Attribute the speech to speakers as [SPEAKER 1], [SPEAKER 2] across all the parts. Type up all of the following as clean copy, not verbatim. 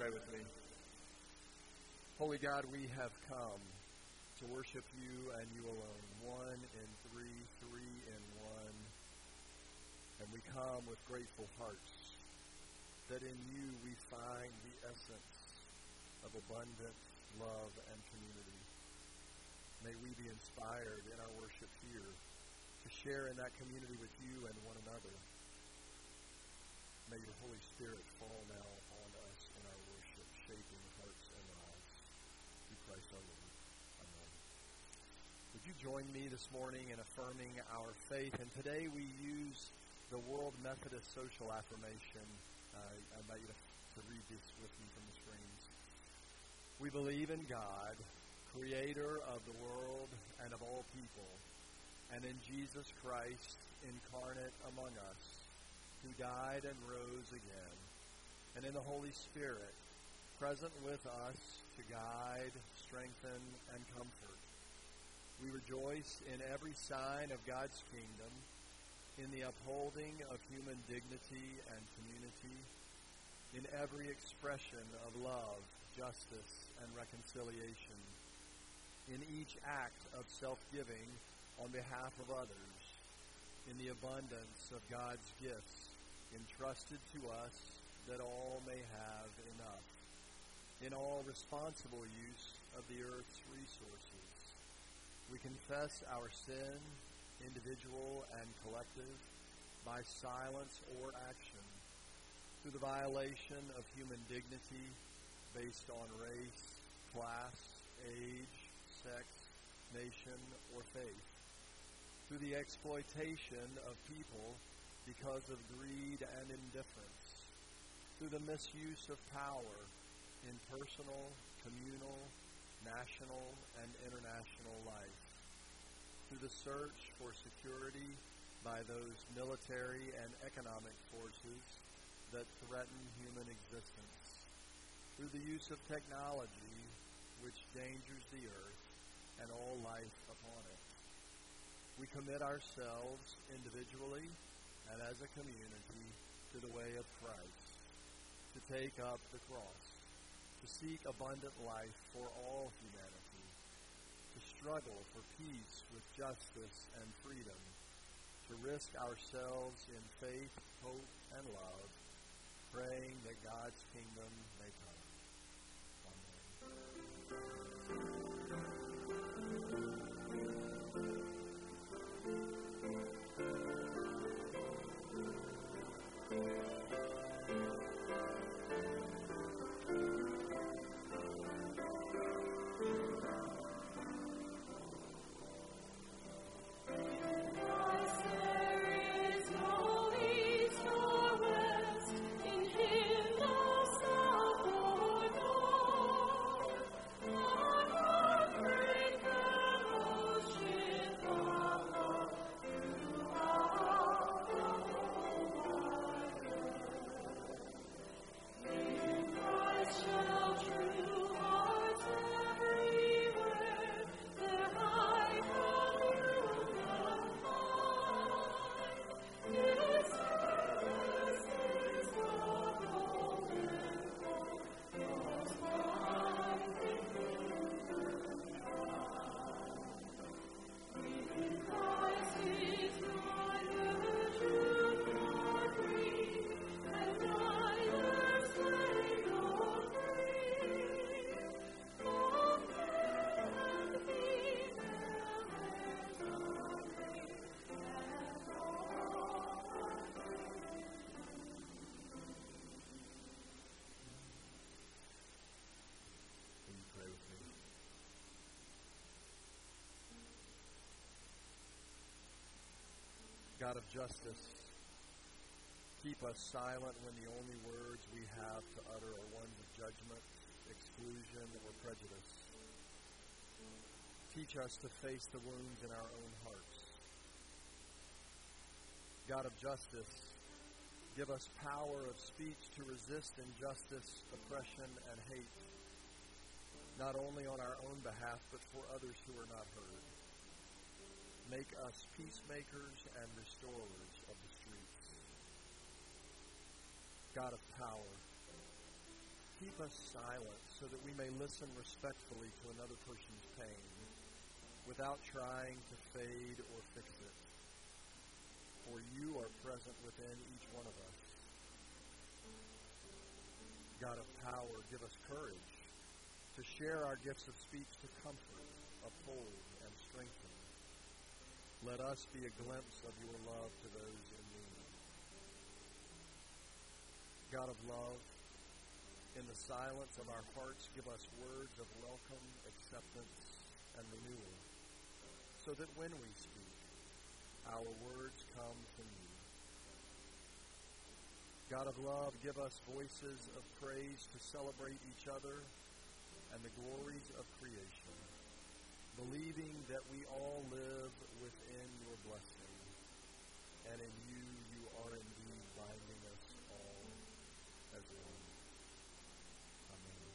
[SPEAKER 1] pray with me? Holy God, we have come to worship you and you alone, one in three, three in one. And we come with grateful hearts that in you we find the essence of abundant love and community. May we be inspired in our worship here to share in that community with you and one another. May your Holy Spirit fall now on us in our worship, shaping hearts and lives. Through Christ our Lord. Amen. Would you join me this morning in affirming our faith? And today we use the World Methodist Social Affirmation. I invite you to read this with me from the screens. We believe in God, creator of the world and of all people, and in Jesus Christ, incarnate among us, who died and rose again, and in the Holy Spirit, present with us to guide, strengthen, and comfort. We rejoice in every sign of God's kingdom, in the upholding of human dignity and community, in every expression of love, justice, and reconciliation, in each act of self-giving on behalf of others, in the abundance of God's gifts entrusted to us that all may have enough, in all responsible use of the earth's resources. We confess our sin, individual and collective, by silence or action, through the violation of human dignity based on race, class, age, sex, nation, or faith, through the exploitation of people because of greed and indifference, through the misuse of power in personal, communal, national, and international life, through the search for security by those military and economic forces that threaten human existence, through the use of technology which dangers the earth and all life upon it. We commit ourselves individually and as a community to the way of Christ, to take up the cross, to seek abundant life for all humanity, to struggle for peace with justice and freedom, to risk ourselves in faith, hope, and love, praying that God's kingdom may come. God of justice, keep us silent when the only words we have to utter are ones of judgment, exclusion, or prejudice. Teach us to face the wounds in our own hearts. God of justice, give us power of speech to resist injustice, oppression, and hate, not only on our own behalf, but for others who are not heard. Make us peacemakers and restorers of the streets. God of power, keep us silent so that we may listen respectfully to another person's pain without trying to fade or fix it. For you are present within each one of us. God of power, give us courage to share our gifts of speech to comfort, uphold, and strengthen. Let us be a glimpse of your love to those in need. God of love, in the silence of our hearts, give us words of welcome, acceptance, and renewal, so that when we speak, our words come from you. God of love, give us voices of praise to celebrate each other and the glories of creation, believing that we all live within your blessing, and in you, you are indeed binding us all as one. Amen.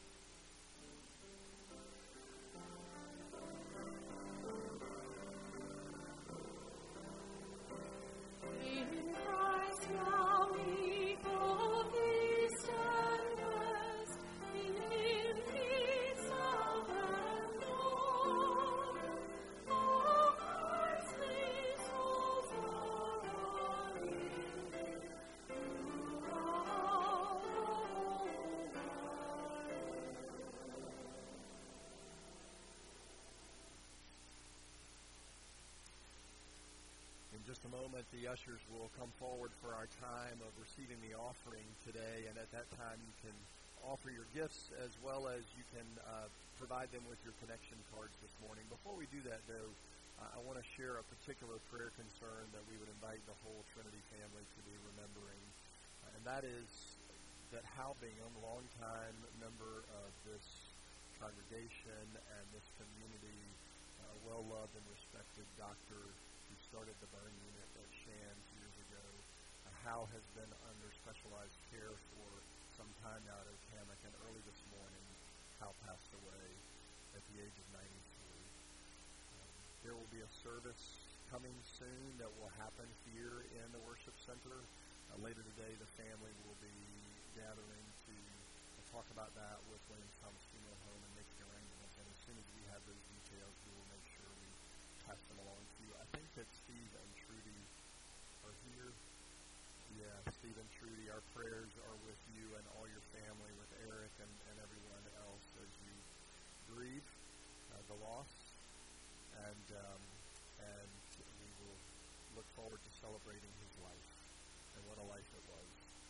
[SPEAKER 1] In just a moment, the ushers will come forward for our time of receiving the offering today, and at that time you can offer your gifts as well as you can provide them with your connection cards this morning. Before we do that, though, I want to share a particular prayer concern that we would invite the whole Trinity family to be remembering, and that is that Hal Bingham, longtime member of this congregation and this community, well-loved and respected doctor who started the burn unit at Shands years ago. Hal has been under specialized care for some time now at Otamic, and early this morning, Hal passed away at the age of 93. There will be a service coming soon that will happen here in the worship center. Later today, the family will be gathering to talk about that with Williams Thomas Funeral Home and making arrangements. And as soon as we have those details, we will make sure we pass them along to you. I think that Steve and Trudy are here. Yeah, Steve and Trudy, our prayers are with you and all your family, with Eric and everyone else as you grieve the loss. And we will look forward to celebrating his life. And what a life it was.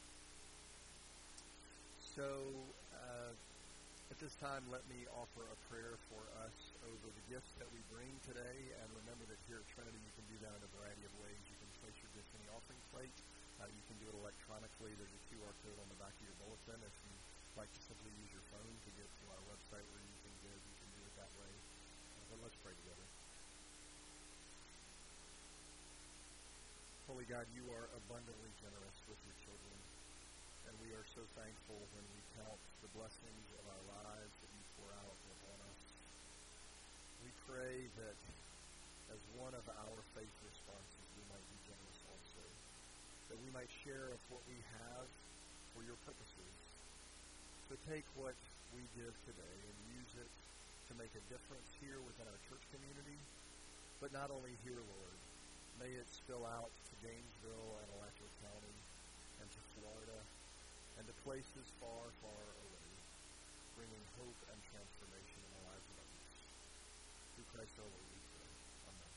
[SPEAKER 1] So, at this time, let me offer a prayer for us over the gifts that we bring today. And remember that here at Trinity, you can do that in a variety of ways. You can place your gift in the offering plate. You can do it electronically. There's a QR code on the back of your bulletin. If you'd like to simply use your phone to get to our website where you can give, you can do it that way. But let's pray together. Holy God, you are abundantly generous with your children, and we are so thankful when we count the blessings of our lives that you pour out upon us. We pray that as one of our faith responses, we might be generous also, that we might share of what we have for your purposes. So take what we give today and use it to make a difference here within our church community, but not only here, Lord. May it spill out to Gainesville and Alachua County and to Florida and to places far, far away, bringing hope and transformation in the lives of others. Through Christ our Lord, we pray. Amen.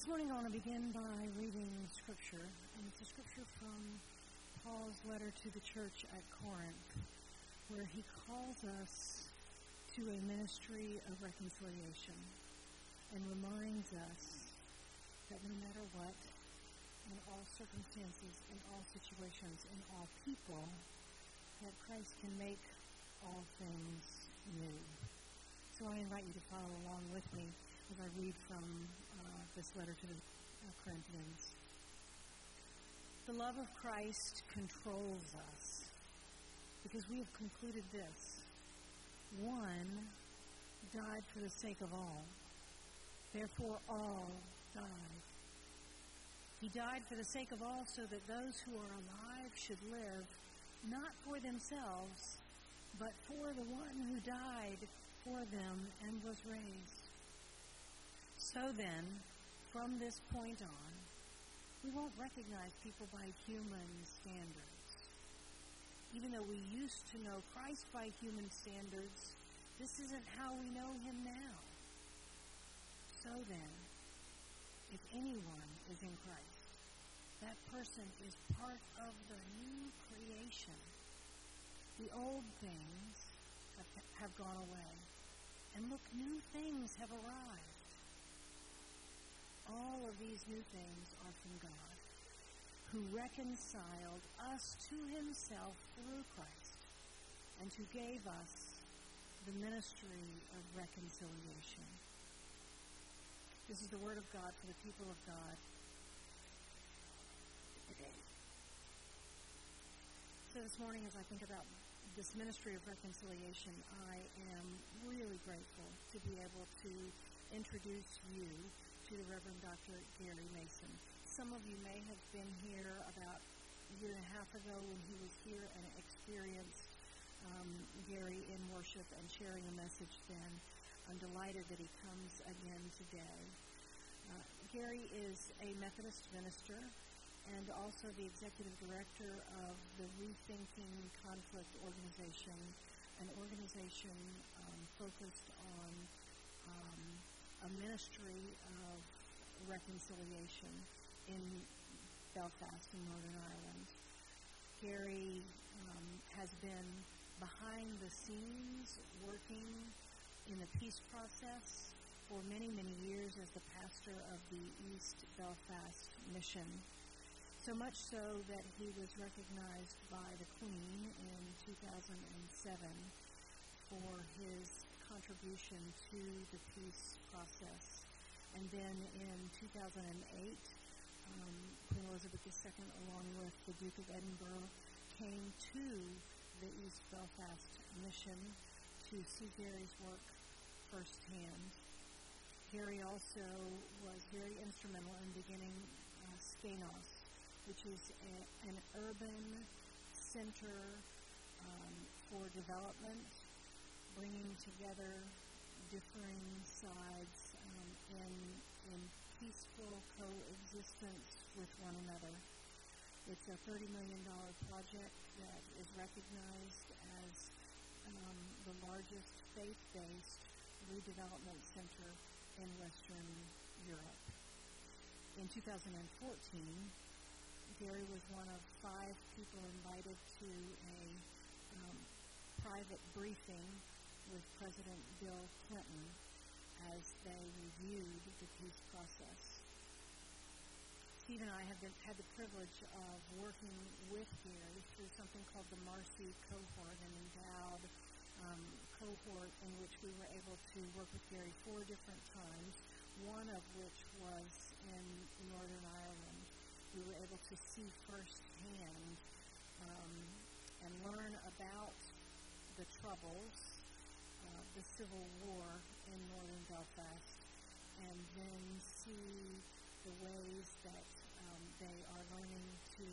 [SPEAKER 2] This morning I want to begin by reading Scripture, and it's a Scripture from Paul's letter to the church at Corinth, where he calls us to a ministry of reconciliation and reminds us that no matter what, in all circumstances, in all situations, in all people, that Christ can make all things new. So I invite you to follow along with me as I read from this letter to the Corinthians. The love of Christ controls us because we have concluded this. One died for the sake of all. Therefore, all died. He died for the sake of all so that those who are alive should live not for themselves, but for the one who died for them and was raised. So then, from this point on, we won't recognize people by human standards. Even though we used to know Christ by human standards, this isn't how we know him now. So then, if anyone is in Christ, that person is part of the new creation. The old things have gone away, and look, new things have arrived. All of these new things are from God, who reconciled us to himself through Christ, and who gave us the ministry of reconciliation. This is the word of God for the people of God today. So this morning, as I think about this ministry of reconciliation, I am really grateful to be able to introduce you to the Reverend Dr. Gary Mason. Some of you may have been here about a year and a half ago when he was here and experienced Gary in worship and sharing a message then. I'm delighted that he comes again today. Gary is a Methodist minister and also the executive director of the Rethinking Conflict Organization, an organization focused on a ministry of reconciliation in Belfast in Northern Ireland. Gary has been behind the scenes working in the peace process for many, many years as the pastor of the East Belfast Mission. So much so that he was recognized by the Queen in 2007 for his contribution to the peace process. And then in 2008, Queen Elizabeth II, along with the Duke of Edinburgh, came to the East Belfast Mission to see Gary's work firsthand. Gary also was very instrumental in beginning Skenos, which is an urban center for development, bringing together differing sides in peaceful coexistence with one another. It's a $30 million project that is recognized as the largest faith-based redevelopment center in Western Europe. In 2014, Gary was one of 5 people invited to a private briefing with President Bill Clinton as they reviewed the peace process. Steve and I have had the privilege of working with Gary through something called the Marcy Cohort, an endowed cohort in which we were able to work with Gary 4 different times, one of which was in Northern Ireland. We were able to see firsthand and learn about the Troubles, the Civil War in Northern Belfast, and then see the ways that they are learning to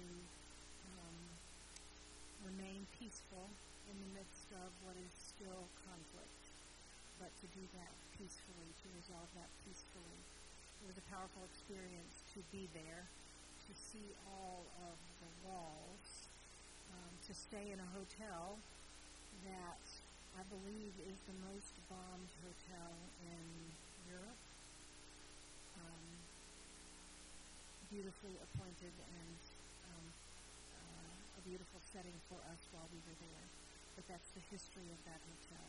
[SPEAKER 2] remain peaceful in the midst of what is still conflict, but to do that peacefully, to resolve that peacefully. It was a powerful experience to be there, to see all of the walls, to stay in a hotel that I believe is the most bombed hotel in Europe. beautifully appointed and a beautiful setting for us while we were there. But that's the history of that hotel.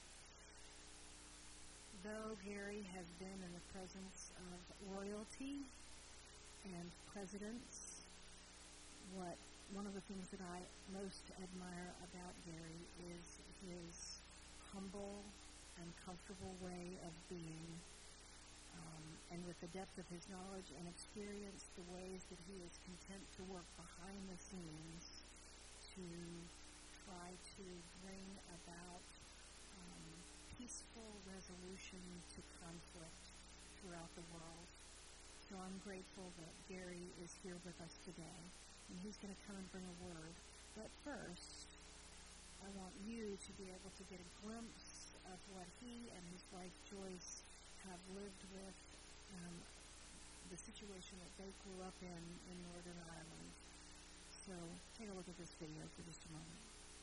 [SPEAKER 2] Though Gary has been in the presence of royalty and presidents, one of the things that I most admire about Gary is his humble and comfortable way of being, and with the depth of his knowledge and experience, the ways that he is content to work behind the scenes to try to bring about peaceful resolution to conflict throughout the world. So I'm grateful that Gary is here with us today, and he's going to come and bring a word. But first, I want you to be able to get a glimpse of what he and his wife Joyce have lived with, the situation that they grew up in Northern Ireland. So take a look at this video for just a moment.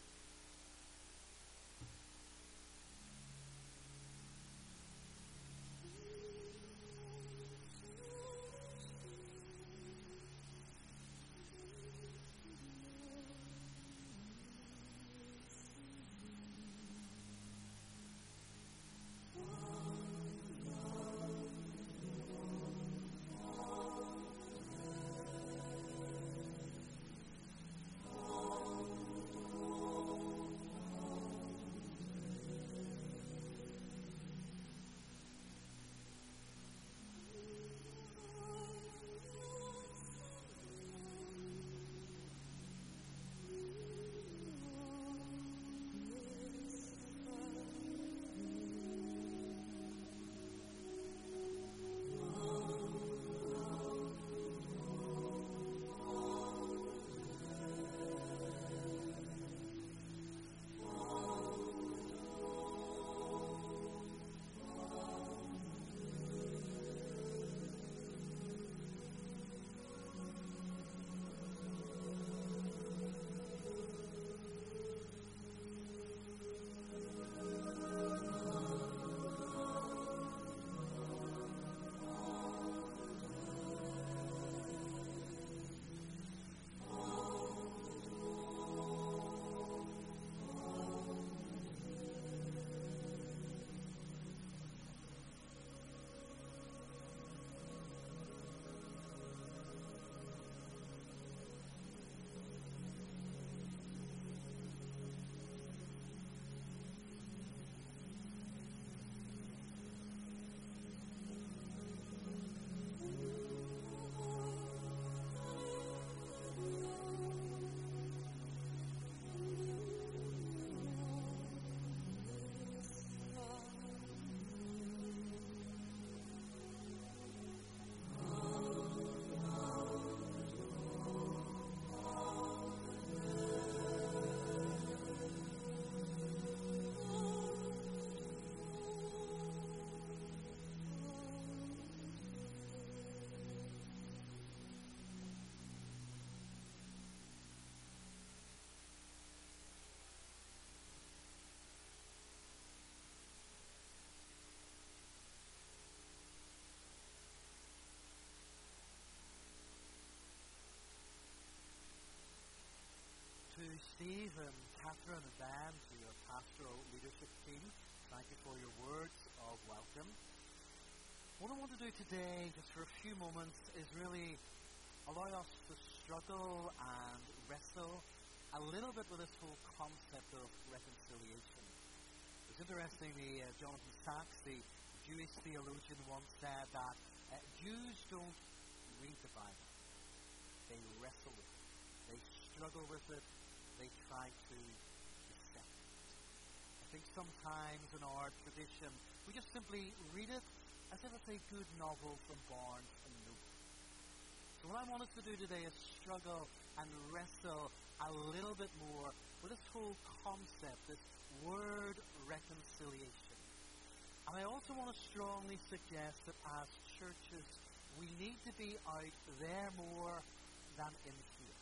[SPEAKER 3] Steve and Catherine and Dan, to your pastoral leadership team, thank you for your words of welcome. What I want to do today, just for a few moments, is really allow us to struggle and wrestle a little bit with this whole concept of reconciliation. It's interesting, Jonathan Sacks, the Jewish theologian, once said that Jews don't read the Bible. They wrestle with it. They struggle with it. They try to dissect it. I think sometimes in our tradition, we just simply read it as if it's a good novel from Barnes and Noble. So what I want us to do today is struggle and wrestle a little bit more with this whole concept, this word reconciliation. And I also want to strongly suggest that as churches, we need to be out there more than in here.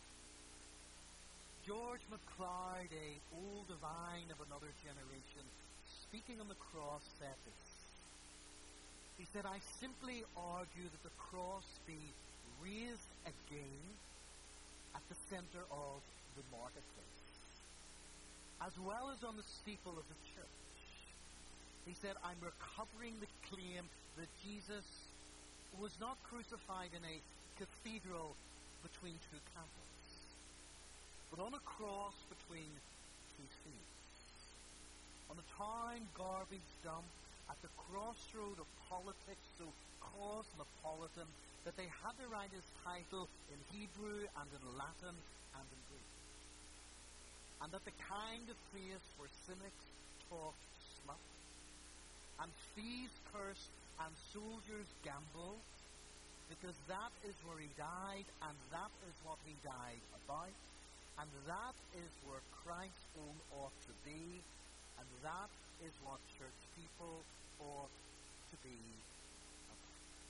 [SPEAKER 3] George MacLeod, an old divine of another generation, speaking on the cross, said this. He said, "I simply argue that the cross be raised again at the center of the marketplace, as well as on the steeple of the church. He said, I'm recovering the claim that Jesus was not crucified in a cathedral between two candles, but on a cross between two fields, on a town garbage dump at the crossroad of politics, so cosmopolitan that they had to write his title in Hebrew and in Latin and in Greek. And that the kind of place where cynics talk smut, and thieves curse, and soldiers gamble, because that is where he died, and that is what he died about, and that is where Christ's own ought to be, and that is what church people ought to be about.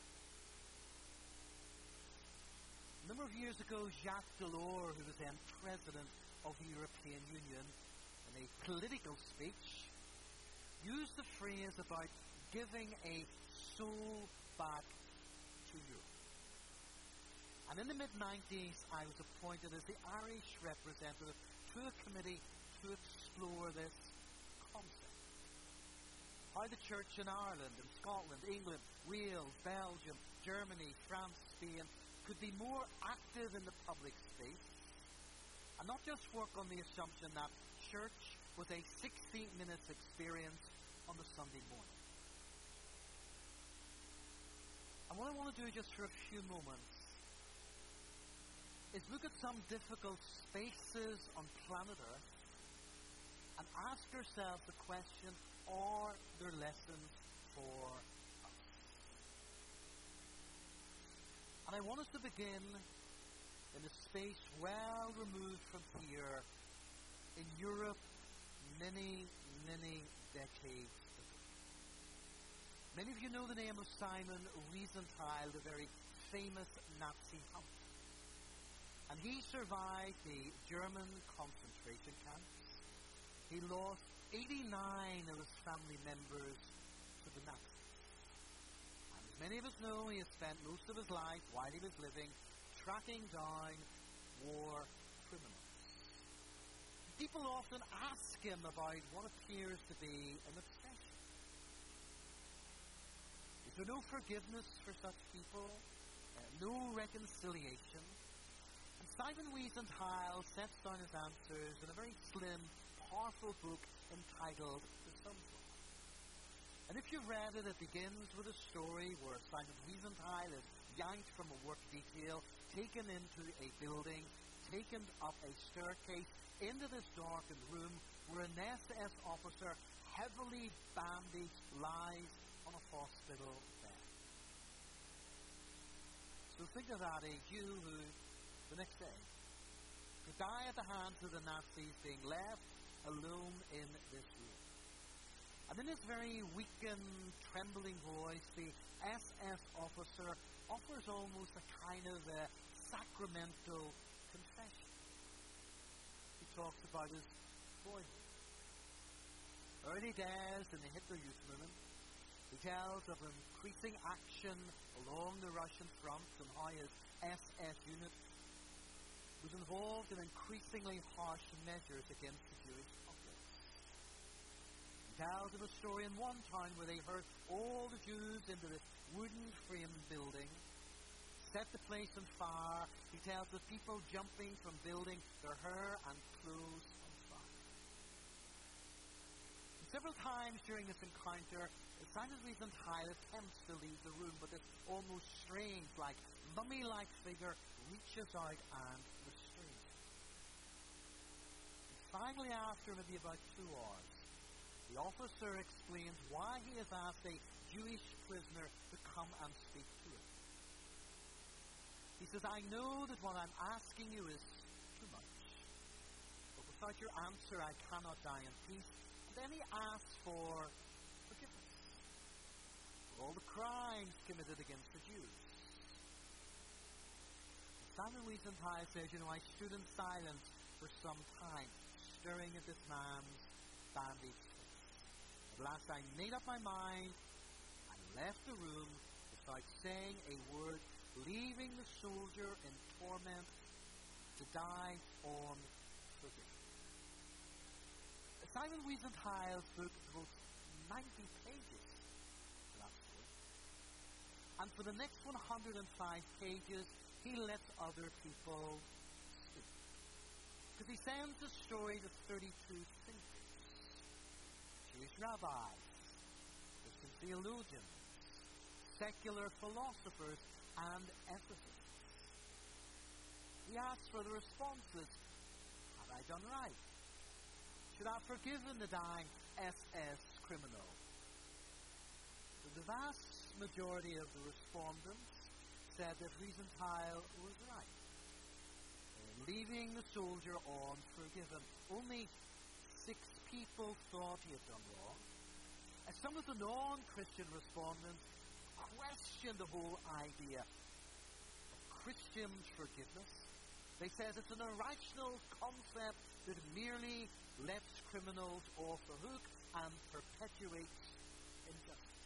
[SPEAKER 3] A number of years ago, Jacques Delors, who was then president of the European Union, in a political speech, used the phrase about giving a soul back to Europe. And in the mid-90s, I was appointed as the Irish representative to a committee to explore this concept. How the church in Ireland, in Scotland, England, Wales, Belgium, Germany, France, Spain could be more active in the public space, and not just work on the assumption that church was a 60-minute experience on the Sunday morning. And what I want to do just for a few moments is look at some difficult spaces on planet Earth and ask ourselves the question, are there lessons for us? And I want us to begin in a space well removed from here in Europe many, many decades ago. Many of you know the name of Simon Wiesenthal, the very famous Nazi hunter. And he survived the German concentration camps. He lost 89 of his family members to the Nazis. And as many of us know, he has spent most of his life, while he was living, tracking down war criminals. People often ask him about what appears to be an obsession. Is there no forgiveness for such people? No reconciliation? And Simon Wiesenthal sets down his answers in a very slim, powerful book entitled The Sunflower. And if you've read it, it begins with a story where Simon Wiesenthal is yanked from a work detail, taken into a building, taken up a staircase, into this darkened room where an SS officer, heavily bandaged, lies on a hospital bed. So think of that, a Jew who, the next day, could die at the hands of the Nazis, being left alone in this room. And in his very weakened, trembling voice, the SS officer offers almost a kind of sacramental confession. He talks about his boyhood, early days in the Hitler Youth movement. He tells of increasing action along the Russian front and how his SS unit was involved in increasingly harsh measures against the Jewish populace. He tells of a story in one town where they herd all the Jews into this wooden frame building, set the place on fire. He tells of people jumping from building, their hair and clothes on fire. And several times during this encounter, Simon Wiesenthal attempts to leave the room, but this almost strange, like mummy-like figure reaches out and restrains him. And finally, after maybe about 2 hours, the officer explains why he has asked a Jewish prisoner to come and speak to him. He says, I know that what I'm asking you is too much, but without your answer I cannot die in peace. And then he asks for forgiveness for all the crimes committed against the Jews. And Simon Wiesenthal says, I stood in silence for some time, staring at this man's bandaged face. At last I made up my mind. I left the room without saying a word, leaving the soldier in torment to die on forgiveness. Simon Wiesenthal's book devotes 90 pages to that story. And for the next 105 pages, he lets other people speak. Because he sends the story to 32 thinkers, Jewish rabbis, Christian theologians, secular philosophers, and ethicists. He asks for the responses. Have I done right? Should I have forgiven the dying SS criminal? The vast majority of the respondents said that Wiesenthal was right, leaving the soldier unforgiven. Only 6 people thought he had done wrong. As some of the non-Christian respondents questioned the whole idea of Christian forgiveness. They said it's an irrational concept that merely lets criminals off the hook and perpetuates injustice.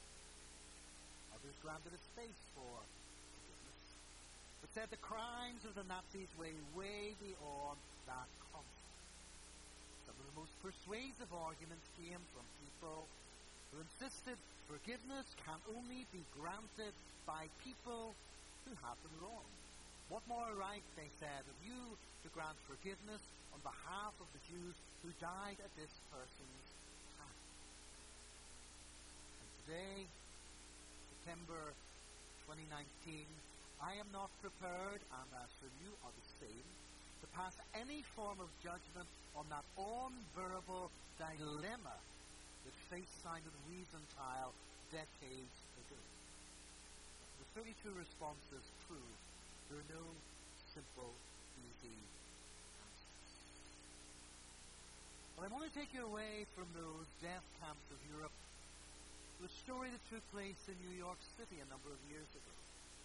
[SPEAKER 3] Others granted a space for forgiveness, but said the crimes of the Nazis weigh way beyond that concept. Some of the most persuasive arguments came from people who insisted forgiveness can only be granted by people who have been wronged. What more right, they said, have you to grant forgiveness on behalf of the Jews who died at this person's hand? And today, September 2019, I am not prepared, and as for you are the same, to pass any form of judgment on that unbearable dilemma that faced Simon Wiesenthal decades ago. The 32 responses prove there are no simple, easy answers. But I want to take you away from those death camps of Europe to a story that took place in New York City a number of years ago.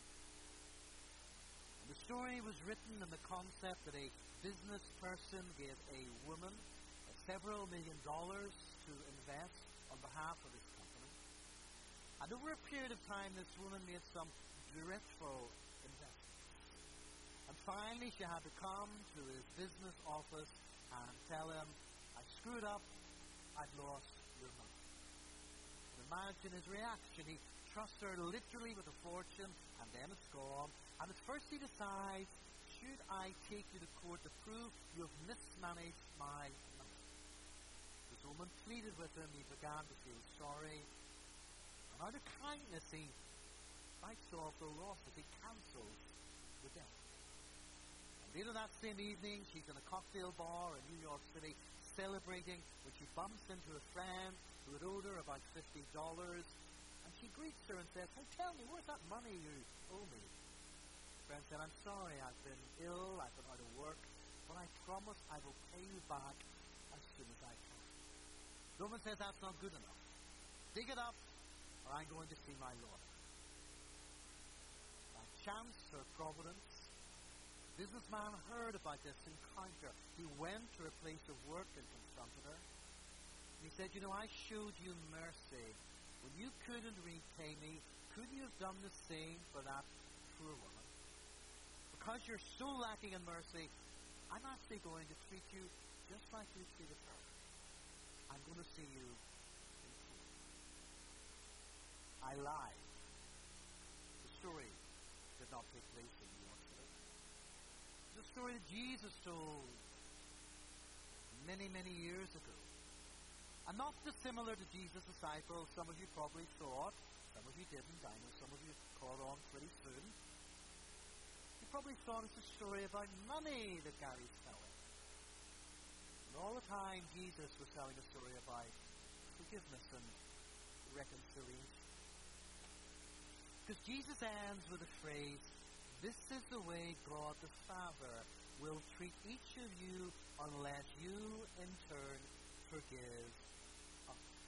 [SPEAKER 3] And the story was written in the concept that a business person gave a woman several $1 million to invest on behalf of his company. And over a period of time, this woman made some dreadful investments. And finally, she had to come to his business office and tell him, I screwed up, I've lost your money. And imagine his reaction. He trusts her literally with a fortune, and then it's gone. And at first he decides, should I take you to court to prove you have mismanaged my money? This woman pleaded with him. He began to feel sorry. And out of kindness, he fights off the losses. He cancels the debt. Later that same evening, she's in a cocktail bar in New York City celebrating when she bumps into a friend who had owed her about $50. And she greets her and says, hey, tell me, where's that money you owe me? The friend said, I'm sorry, I've been ill, I've been out of work, but I promise I will pay you back as soon as I can. The woman says, that's not good enough. Dig it up, or I'm going to see my lawyer. By chance or providence, the businessman heard about this encounter. He went to her place of work and confronted her. And he said, you know, I showed you mercy. When you couldn't repay me, couldn't you have done the same for that poor woman? Because you're so lacking in mercy, I'm actually going to treat you just like you treated her. I'm going to see you in court. I lied. The story did not take place in New York City. It's a story that Jesus told many, many years ago. And not dissimilar to Jesus' disciples. Some of you probably thought, some of you didn't. I know some of you caught on pretty soon. You probably thought it's a story about money that Gary's telling. And all the time, Jesus was telling a story about forgiveness and reconciliation. Because Jesus ends with a phrase, this is the way God the Father will treat each of you unless you, in turn, forgive others.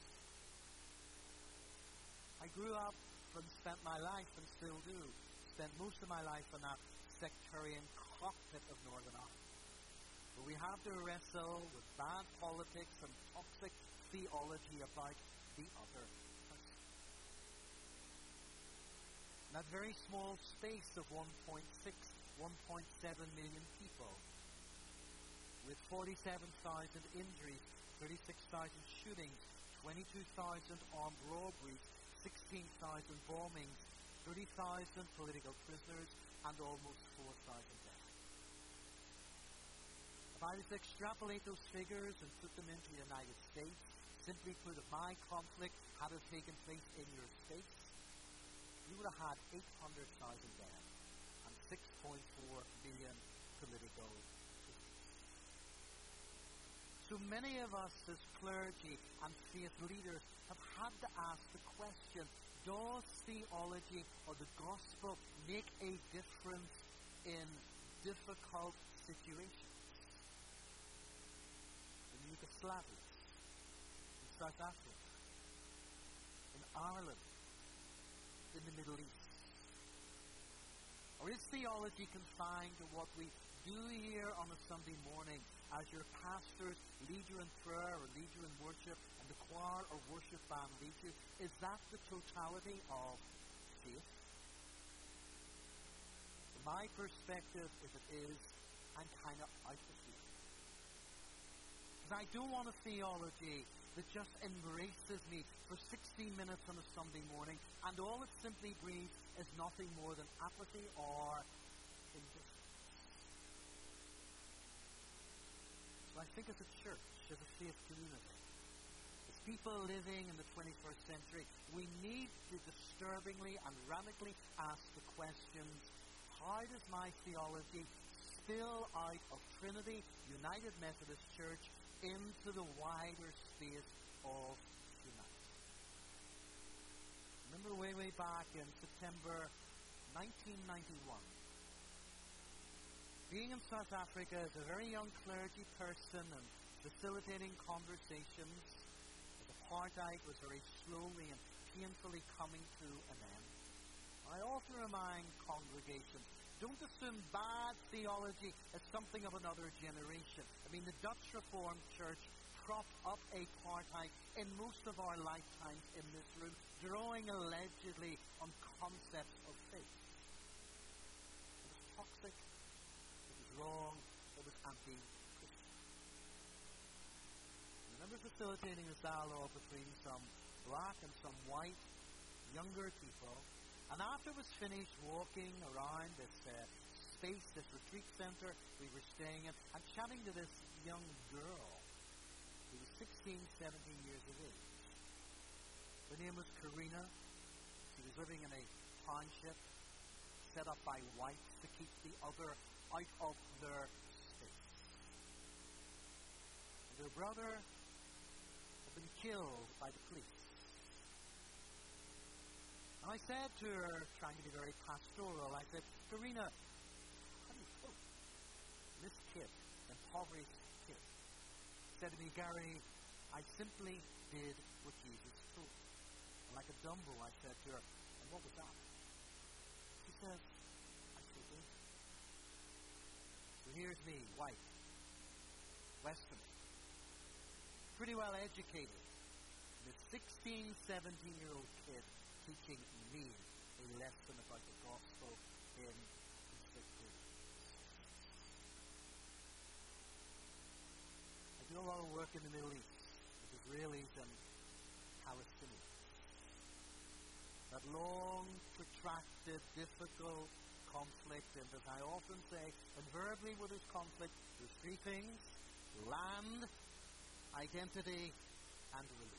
[SPEAKER 3] I grew up and spent my life, and still do, spent most of my life in that sectarian cockpit of Northern Ireland, where we have to wrestle with bad politics and toxic theology about the other person. in that very small space of 1.6, 1.7 million people, with 47,000 injuries, 36,000 shootings, 22,000 armed robberies, 16,000 bombings, 30,000 political prisoners, and almost 4,000 deaths. If I was to extrapolate those figures and put them into the United States, simply put, if my conflict had taken place in your states, you would have had 800,000 dead and 6.4 million political prisoners. So many of us as clergy and faith leaders have had to ask the question, does theology or the gospel make a difference in difficult situations? In Yugoslavia, in South Africa, in Ireland, in the Middle East? Or is theology confined to what we do here on a Sunday morning as your pastors lead you in prayer or lead you in worship and the choir or worship band leads you? Is that the totality of faith? From my perspective, if it is, I'm kind of out of here. Because I don't want a theology that just embraces me for 60 minutes on a Sunday morning, and all it simply breeds is nothing more than apathy or indifference. So I think as a church, as a faith community, as people living in the 21st century, we need to disturbingly and radically ask the questions, how does my theology spill out of Trinity United Methodist Church into the wider space of humanity? Remember way back in September 1991, being in South Africa as a very young clergy person and facilitating conversations as apartheid was very slowly and painfully coming to an end, I often remind congregations, don't assume bad theology as something of another generation. I mean, the Dutch Reformed Church propped up apartheid in most of our lifetimes in this room, drawing allegedly on concepts of faith. It was toxic, it was wrong, it was anti-Christian. I remember facilitating a dialogue between some black and some white younger people. And after it was finished walking around this space, this retreat center we were staying in, and chatting to this young girl who was 16, 17 years of age. Her name was Karina. She was living in a township set up by whites to keep the other out of their space. And her brother had been killed by the police. And I said to her, trying to be very pastoral, I said, Karina, how do you cope? And this kid, impoverished kid, said to me, Gary, I simply did what Jesus told me. And like a Dumbo, I said to her, and what was that? She said, I forgave. So here's me, white, Westerner, pretty well educated, this 16, 17-year-old kid teaching me a lesson about the gospel in conflicted. I do a lot of work in the Middle East with Israelis and Palestinians. That long, protracted, difficult conflict, and as I often say, invariably with this conflict, there's three things: land, identity, and religion.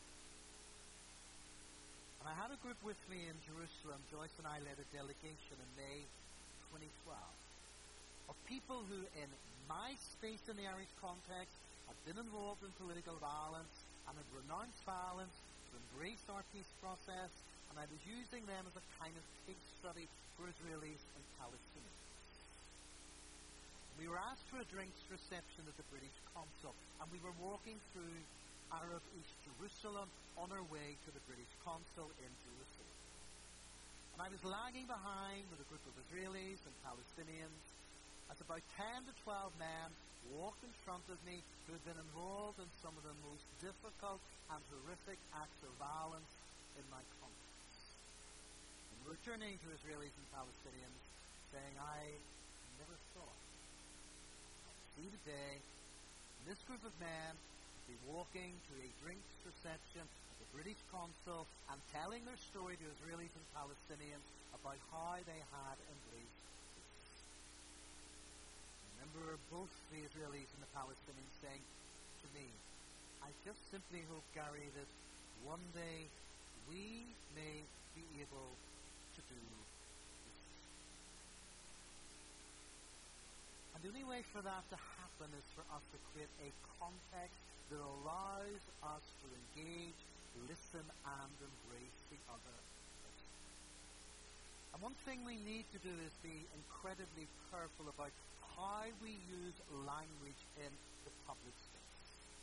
[SPEAKER 3] And I had a group with me in Jerusalem. Joyce and I led a delegation in May 2012 of people who, in my space in the Irish context, had been involved in political violence and had renounced violence to embrace our peace process, and I was using them as a kind of case study for Israelis and Palestinians. We were asked for a drinks reception at the British Consul, and we were walking through Arab East Jerusalem on our way to the British Consul in Jerusalem. And I was lagging behind with a group of Israelis and Palestinians as about 10 to 12 men walked in front of me who had been involved in some of the most difficult and horrific acts of violence in my context. And returning to Israelis and Palestinians, saying, I never thought I'd see the day when this group of men would be walking to a drinks reception at the British consul and telling their story to Israelis and Palestinians about how they had embraced peace. I remember both the Israelis and the Palestinians saying to me, I just simply hope, Gary, that one day we may be able to do this. And the only way for that to happen is for us to create a context that allows us to engage, listen, and embrace the other person. And one thing we need to do is be incredibly careful about how we use language in the public space.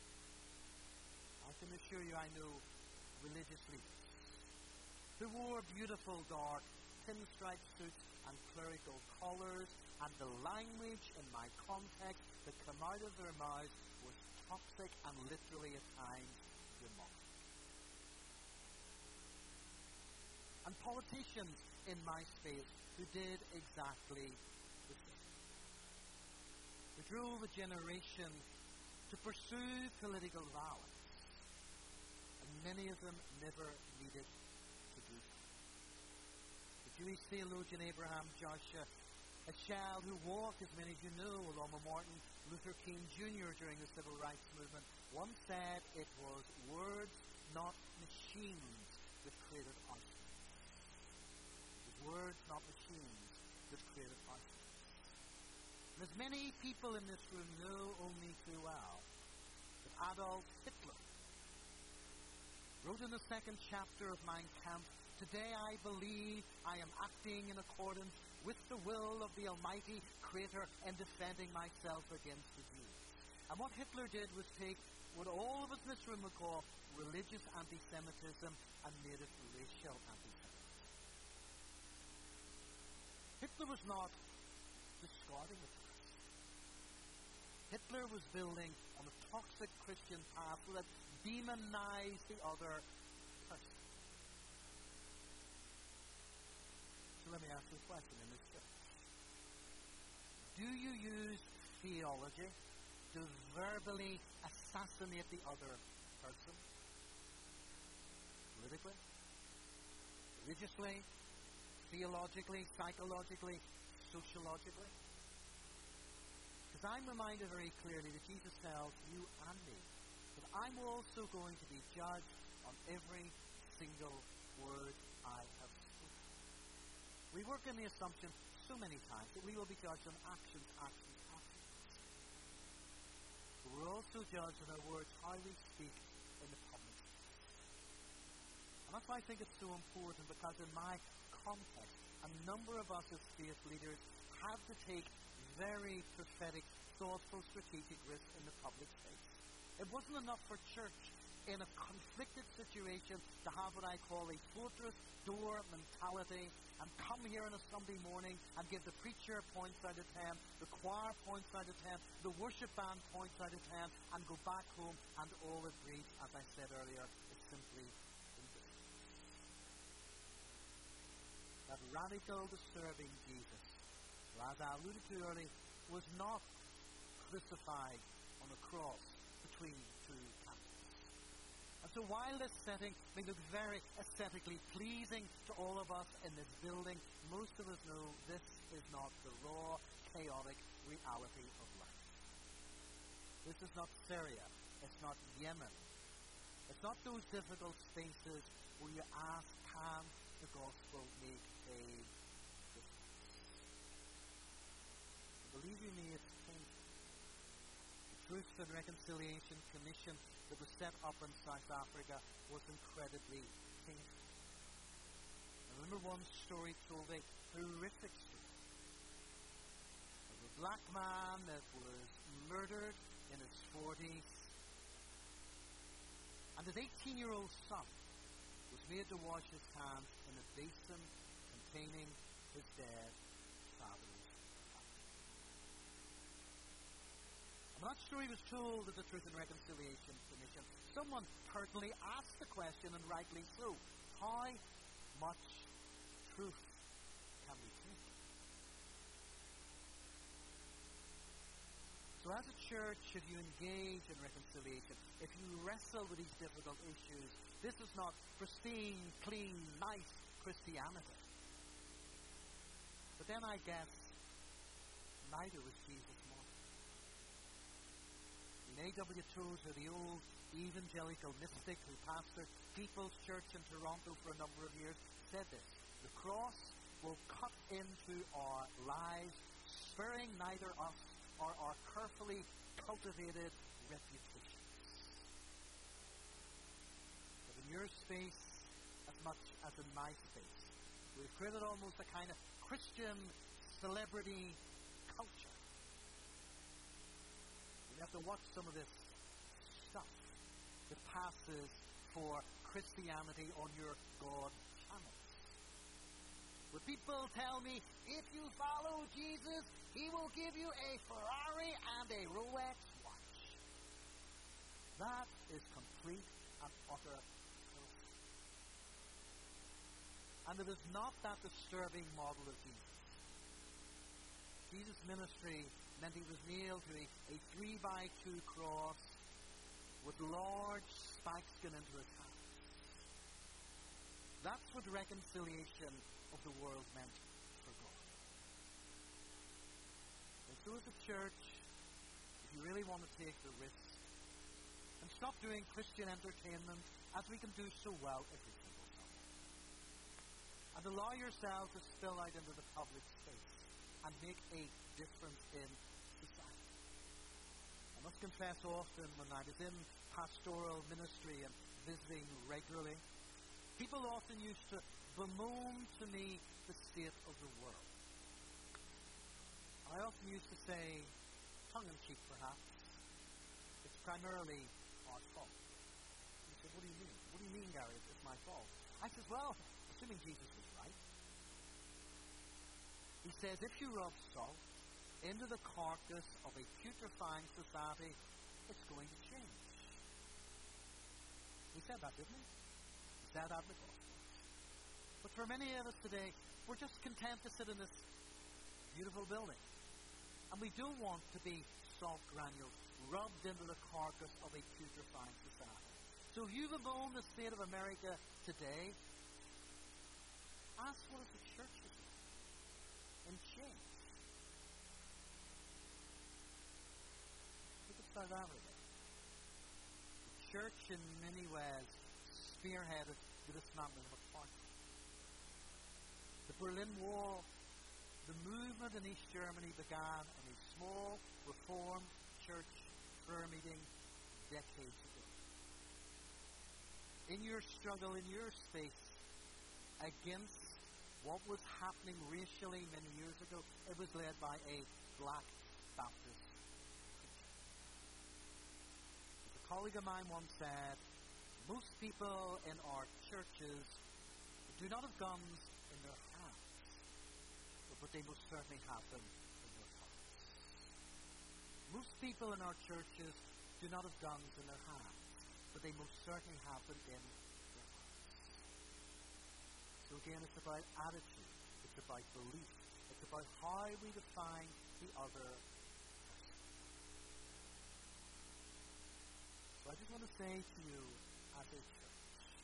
[SPEAKER 3] I can assure you I know religious leaders who wore beautiful dark pinstripe suits and clerical collars, and the language in my context that came out of their mouths was toxic and literally at times demonic. And politicians in my space who did exactly the same. They drove a generation to pursue political violence, and many of them never needed to do so. The Jewish theologian Abraham Joshua, a child who walked, as many of you know, along with Martin Luther King Jr. during the Civil Rights Movement, once said it was words, not machines, that created Auschwitz. It was words, not machines, that created Auschwitz. And as many people in this room know only too well, that Adolf Hitler wrote in the second chapter of Mein Kampf, today I believe I am acting in accordance with the will of the Almighty Creator in defending myself against the Jews. And what Hitler did was take what all of us in this room would call religious anti-Semitism and made it racial anti-Semitism. Hitler was not discarding the past. Hitler was building on a toxic Christian path that demonized the other person. So let me ask you a question in this church. Do you use theology to verbally assassinate the other person? Politically? Religiously? Theologically? Psychologically? Sociologically? Because I'm reminded very clearly that Jesus tells you and me that I'm also going to be judged on every single word I have spoken. We work in the assumption so many times that we will be judged on actions. But we're also judged on our words, how we speak in the public. And that's why I think it's so important, because in my context, a number of us as faith leaders have to take very prophetic, thoughtful, strategic risks in the public space. It wasn't enough for church in a conflicted situation to have what I call a fortress door mentality and come here on a Sunday morning and give the preacher points out of 10, the choir points out of 10, the worship band points out of 10, and go back home and all agreed, as I said earlier, is simply indifference. That radical, disturbing Jesus, who, as I alluded to earlier, was not crucified on a cross between two camels. And so while this setting may look very aesthetically pleasing to all of us in this building, most of us know this is not the raw, chaotic reality of life. This is not Syria. It's not Yemen. It's not those difficult spaces where you ask, can the gospel make a difference? Believe you me, it's painful. Truth and Reconciliation Commission that was set up in South Africa was incredibly painful. I remember one story told, a horrific story of a black man that was murdered in his 40s, and his 18-year-old son was made to wash his hands in a basin containing his dead father's. When that story was told at the Truth and Reconciliation Commission, someone pertinently asked the question, and rightly so, how much truth can be taken. So as a church, if you engage in reconciliation, if you wrestle with these difficult issues, this is not pristine, clean, nice Christianity. But then I guess neither was Jesus' model. A.W. Tozer, the old evangelical mystic who pastored People's Church in Toronto for a number of years, said this: the cross will cut into our lives, sparing neither us or our carefully cultivated reputations. But in your space, as much as in my space, we've created almost a kind of Christian celebrity culture. You have to watch some of this stuff that passes for Christianity on your God channels. Where people tell me, if you follow Jesus, He will give you a Ferrari and a Rolex watch. That is complete and utter truth. And it is not that disturbing model of Jesus. Jesus' ministry meant He was nailed to a 3x2 cross with large spikeskin into His hands. That's what reconciliation of the world meant for God. And so as a church, if you really want to take the risk and stop doing Christian entertainment as we can do so well every single Sunday, and allow yourselves to spill out into the public space and make a difference in society. I must confess, often when I was in pastoral ministry and visiting regularly, people often used to bemoan to me the state of the world. I often used to say, tongue-in-cheek perhaps, it's primarily our fault. He said, what do you mean? What do you mean, Gary, it's my fault? I said, well, assuming Jesus was right. He says, if you rub salt into the carcass of a putrefying society, it's going to change. He said that, didn't he? He said that in the gospel. But for many of us today, we're just content to sit in this beautiful building. And we do want to be salt granules rubbed into the carcass of a putrefying society. So if you bemoan the state of America today, ask what is the church is like in chains. Look at South Africa. The church in many ways spearheaded the dismantling of apartheid. The Berlin Wall, the movement in East Germany began in a small Reformed church prayer meeting decades ago. In your struggle, in your space, against what was happening racially many years ago, it was led by a black Baptist preacher. As a colleague of mine once said, most people in our churches do not have guns in their hands, but they most certainly have them in their hearts. Most people in our churches do not have guns in their hands, but they most certainly have them in their hearts. So again, it's about attitude, it's about belief, it's about how we define the other person. So I just want to say to you as a church,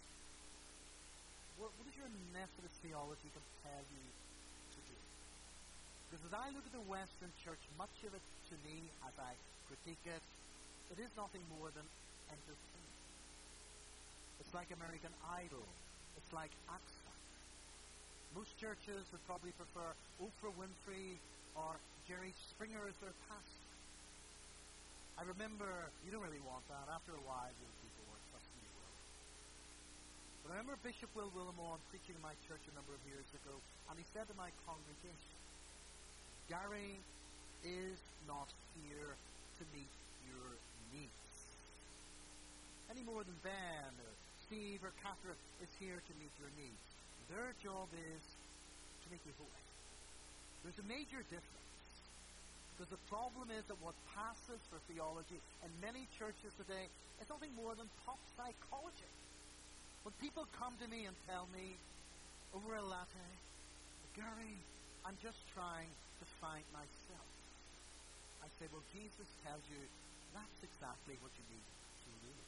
[SPEAKER 3] what does your Methodist theology compel you to do? Because as I look at the Western Church, much of it to me, as I critique it, it is nothing more than entertainment. It's like American Idol. It's like X Factor. Most churches would probably prefer Oprah Winfrey or Jerry Springer as their pastor. I remember, you don't really want that. After a while, those people were trusting you will. But I remember Bishop Will Willimon preaching in my church a number of years ago, and he said to my congregation, Gary is not here to meet your needs. Any more than Ben or Steve or Catherine is here to meet your needs. Their job is to make you holy. There's a major difference. Because the problem is that what passes for theology in many churches today is nothing more than pop psychology. When people come to me and tell me over a latte, Gary, I'm just trying to find myself. I say, well, Jesus tells you that's exactly what you need to lose.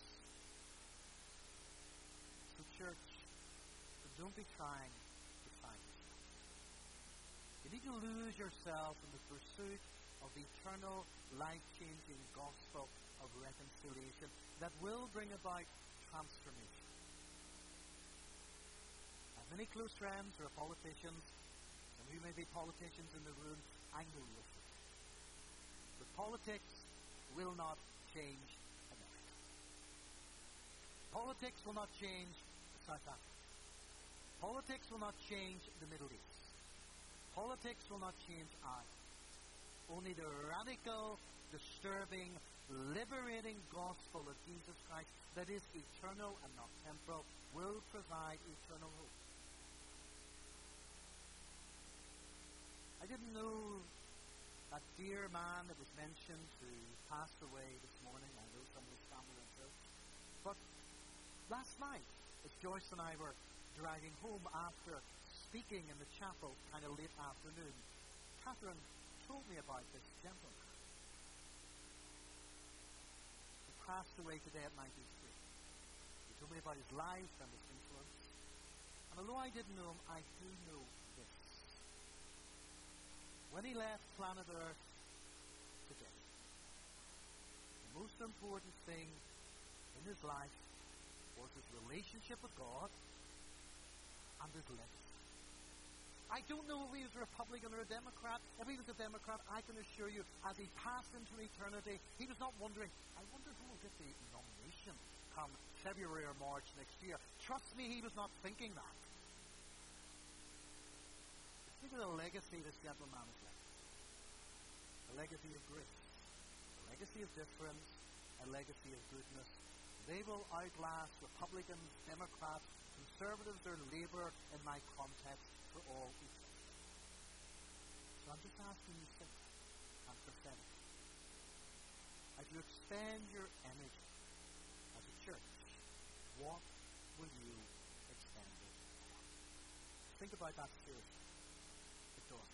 [SPEAKER 3] So church, don't be trying to find yourself. You need to lose yourself in the pursuit of the eternal, life-changing gospel of reconciliation that will bring about transformation. I have many close friends who are politicians, and we may be politicians in the room. I know this. But politics will not change America. Politics will not change South Africa. Politics will not change the Middle East. Politics will not change Ireland. Only the radical, disturbing, liberating gospel of Jesus Christ that is eternal and not temporal will provide eternal hope. I didn't know that dear man that was mentioned who passed away this morning. I know some of his family and church. But last night, as Joyce and I were driving home after speaking in the chapel kind of late afternoon, Catherine told me about this gentleman. He passed away today at 93. He told me about his life and his influence. And although I didn't know him, I do know this. When he left planet Earth today, the most important thing in his life was his relationship with God and his legacy. I don't know if he was a Republican or a Democrat. If he was a Democrat, I can assure you, as he passed into eternity, he was not wondering, I wonder who will get the nomination come February or March next year. Trust me, he was not thinking that. Think of the legacy this gentleman has left. A legacy of grace, a legacy of difference, a legacy of goodness. They will outlast Republicans, Democrats, Conservatives, or Labour in my context for all eternity. So I'm just asking you simply and prophetically, as you expend your energy as a church, what will you expend it on? Think about that seriously. Victoria.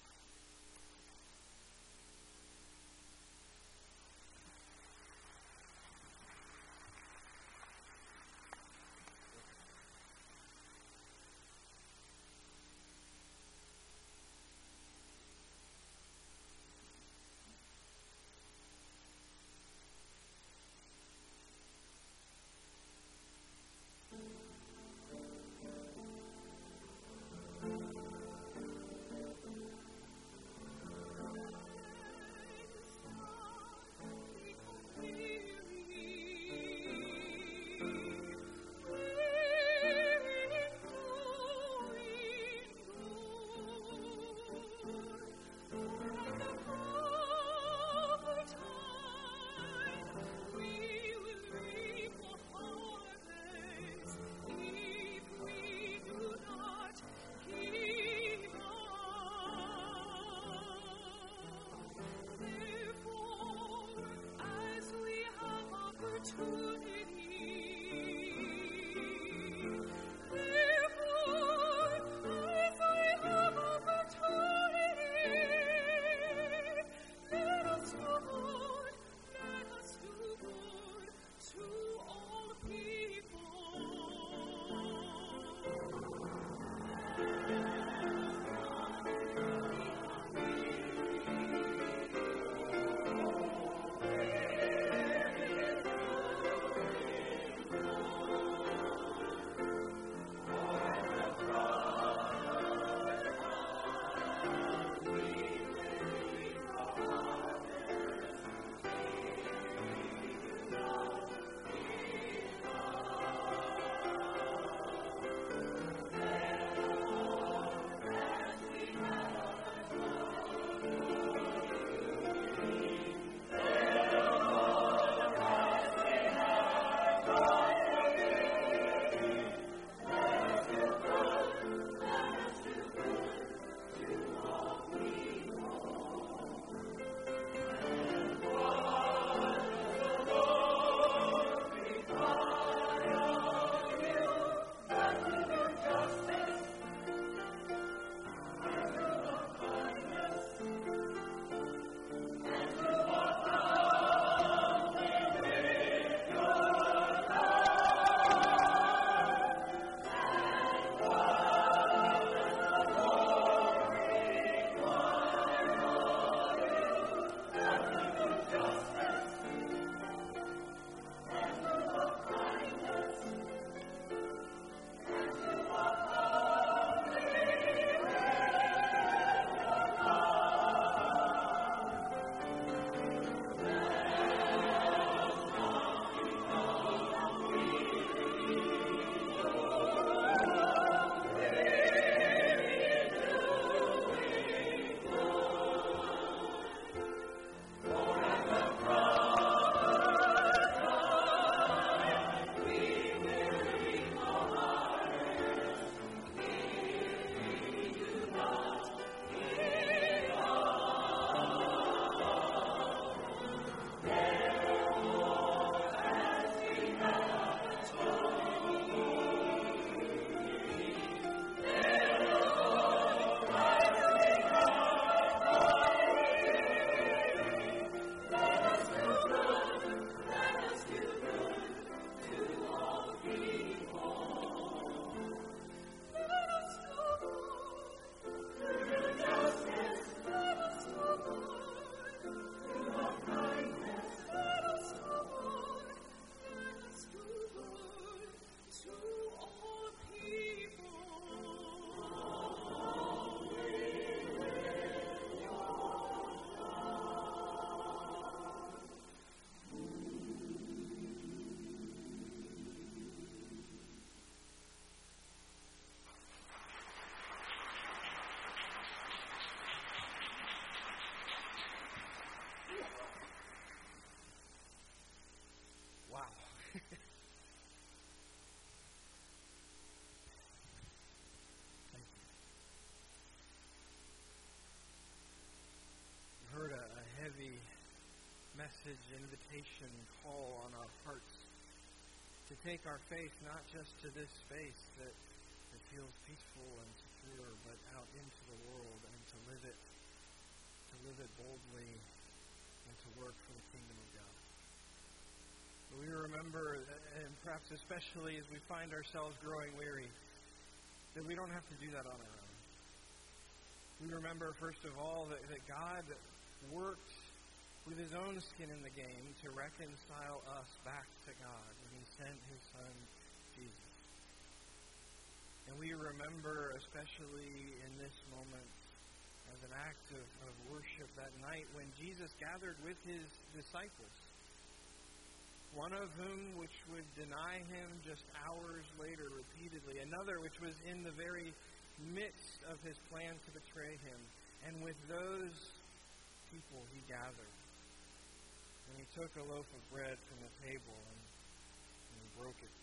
[SPEAKER 1] message, invitation, call on our hearts to take our faith not just to this space that feels peaceful and secure, but out into the world and to live it boldly and to work for the kingdom of God. But we remember, and perhaps especially as we find ourselves growing weary, that we don't have to do that on our own. We remember, first of all, that God worked with his own skin in the game to reconcile us back to God when he sent his Son, Jesus. And we remember, especially in this moment, as an act of worship that night when Jesus gathered with his disciples, one of whom which would deny him just hours later repeatedly, another which was in the very midst of his plan to betray him. And with those people he gathered. And he took a loaf of bread from the table and he broke it.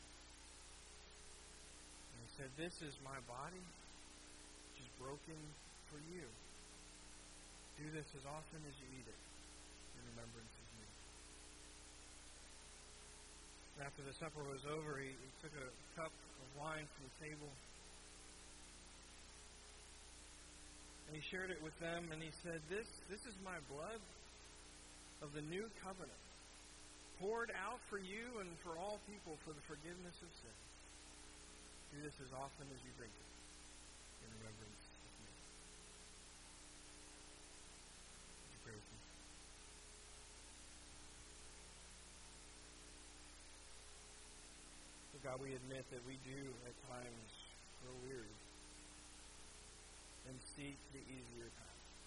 [SPEAKER 1] And he said, "This is my body, which is broken for you. Do this as often as you eat it in remembrance of me." And after the supper was over, he took a cup of wine from the table. And he shared it with them, and he said, This is my blood of the new covenant, poured out for you and for all people for the forgiveness of sins. Do this as often as you drink it in remembrance of me. Would you pray with me? So God, we admit that we do at times grow weary and seek the easier path.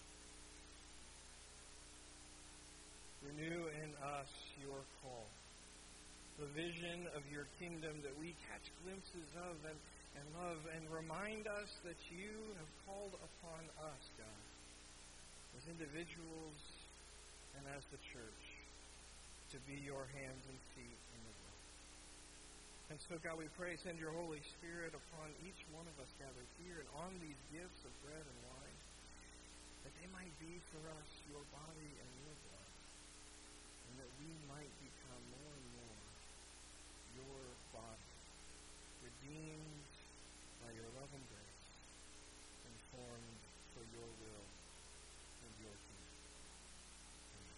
[SPEAKER 1] Renew in us your call, the vision of your kingdom that we catch glimpses of and love, and remind us that you have called upon us, God, as individuals and as the church, to be your hands and feet in the world. And so, God, we pray, send your Holy Spirit upon each one of us gathered here and on these gifts of bread and wine, that they might be for us your body and your blood, and that we might become more and more your body, redeemed by your love and grace, and formed for your will and your kingdom. Amen.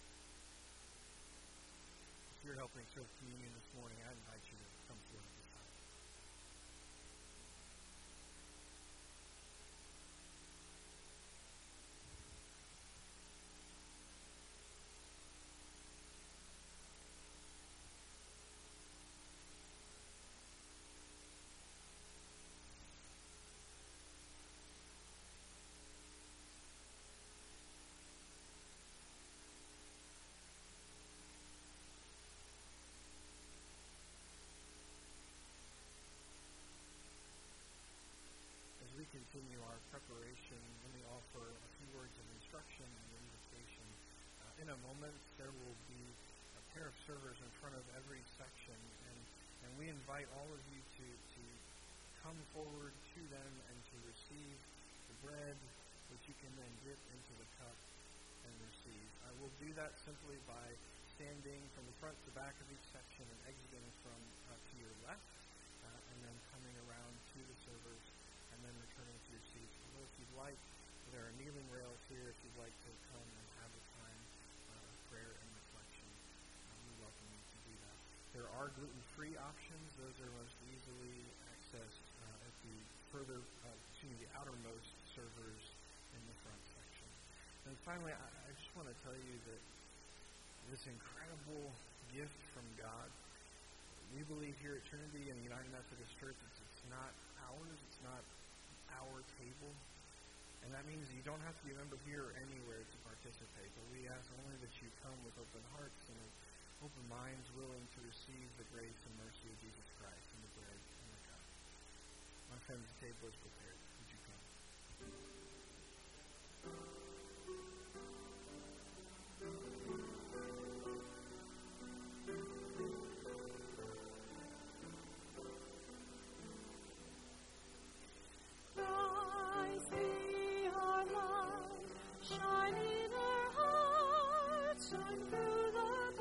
[SPEAKER 1] If you're helping serve communion this morning, I invite you to come forward at this time. Continue our preparation, let me offer a few words of instruction and invitation. In a moment, there will be a pair of servers in front of every section, and we invite all of you to come forward to them and to receive the bread, which you can then dip into the cup and receive. I will do that simply by standing from the front to back of each section and exiting from to your left, and then coming around to the servers, and then returning to your seats. Although if you'd like, there are kneeling rails here if you'd like to come and have a time of prayer and reflection. We welcome you to do that. There are gluten-free options. Those are most easily accessed at the outermost servers in the front section. And finally, I just want to tell you that this incredible gift from God, we believe here at Trinity and the United Methodist Church, it's not ours, it's not our table, and that means you don't have to be a member here or anywhere to participate, but we ask only that you come with open hearts and open minds, willing to receive the grace and mercy of Jesus Christ in the bread and the cup. My friends, the table is prepared. Would you come?
[SPEAKER 2] Shine in our hearts, shine through the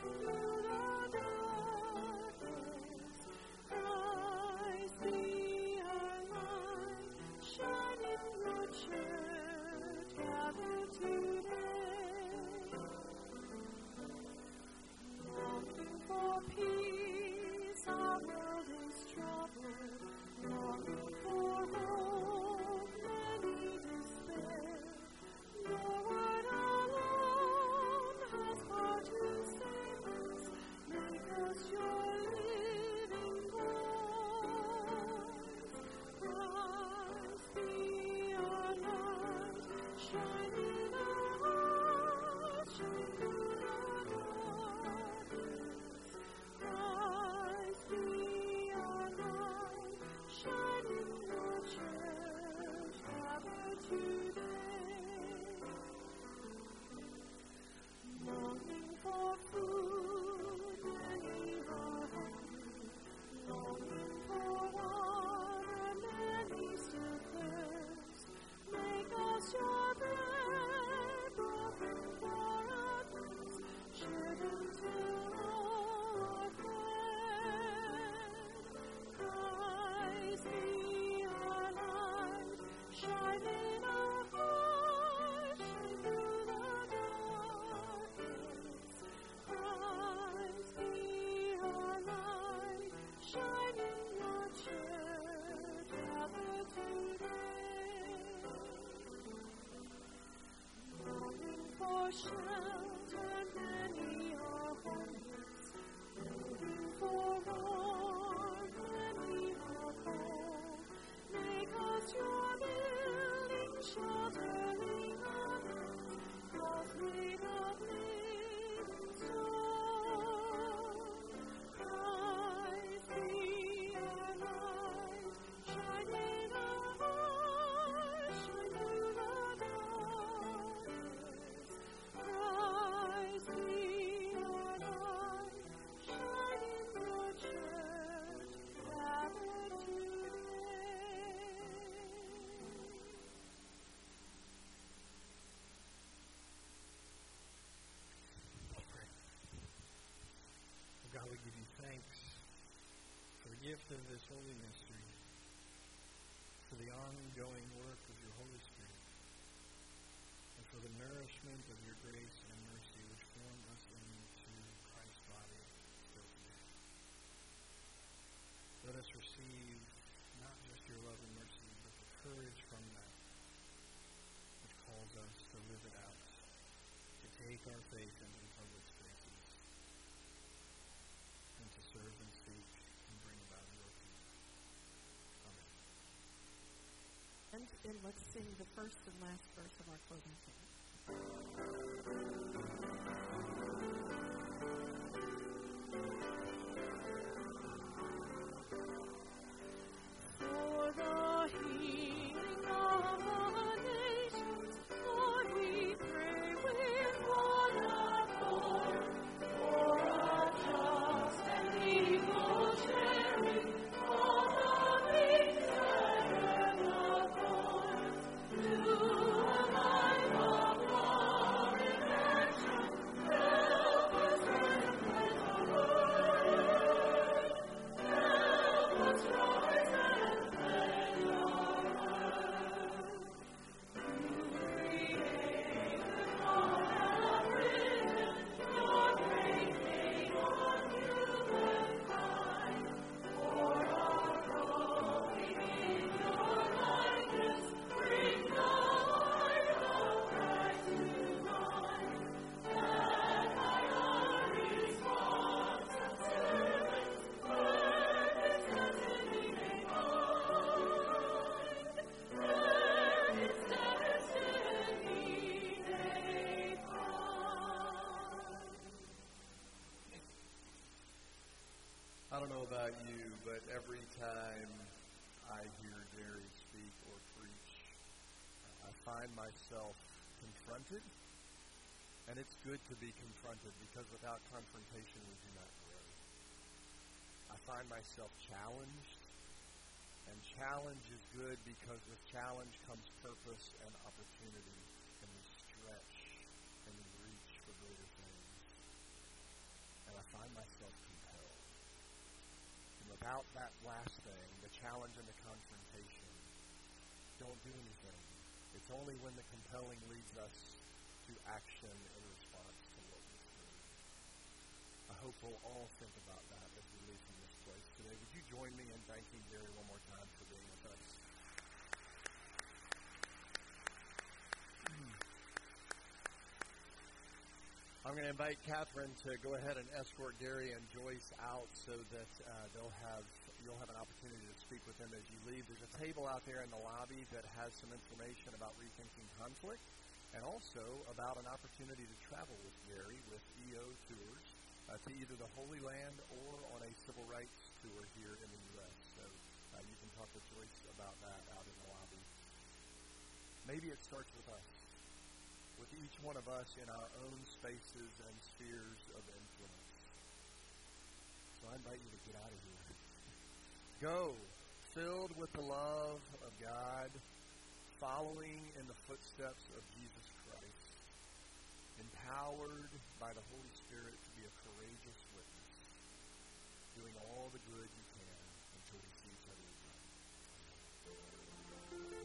[SPEAKER 1] God, we give you thanks for the gift of this holy mystery, for the ongoing work of your Holy Spirit, and for the nourishment of your grace and mercy which form us into Christ's body still today. Let us receive not just your love and mercy, but the courage from that which calls us to live it out, to take our faith into the public spaces, and to serve and seek and bring about your kingdom. Amen.
[SPEAKER 4] And let's sing the first and last verse of our closing song.
[SPEAKER 2] For the healing of the nations, Lord, we pray with one accord. For a just and equal sharing of the things that ever born, to a life of love and action, help us represent the word. Help us rise and play your word. You created all have written your great name on humankind. For our growing in your likeness, bring the light of Christ to mind. That by our response and servants, purpose destiny may find. That its destiny may find.
[SPEAKER 1] I don't know about you, but every time I hear Gary speak or preach, I find myself confronted. And it's good to be confronted, because without confrontation we do not grow. I find myself challenged. And challenge is good, because with challenge comes purpose and opportunity. And we stretch and we reach for greater things. without that last thing, the challenge and the confrontation, don't do anything. It's only when the compelling leads us to action in response to what we see. I hope we'll all think about that as we leave from this place today. Would you join me in thanking Gary one more time for being with us? I'm going to invite Catherine to go ahead and escort Gary and Joyce out so that you'll have an opportunity to speak with them as you leave. There's a table out there in the lobby that has some information about rethinking conflict and also about an opportunity to travel with Gary with EO Tours to either the Holy Land or on a civil rights tour here in the U.S. So you can talk with Joyce about that out in the lobby. Maybe it starts with us, with each one of us in our own spaces and spheres of influence. So I invite you to get out of here. Go, filled with the love of God, following in the footsteps of Jesus Christ, empowered by the Holy Spirit to be a courageous witness, doing all the good you can until we see each other again.